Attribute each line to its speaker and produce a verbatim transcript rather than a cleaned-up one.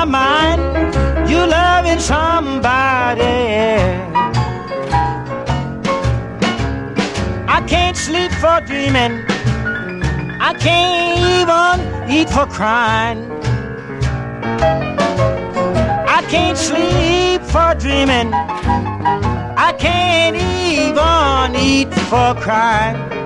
Speaker 1: my mind, you loving somebody. I can't sleep for dreaming, I can't even eat for crying. I can't sleep for dreaming, I can't even eat for crying.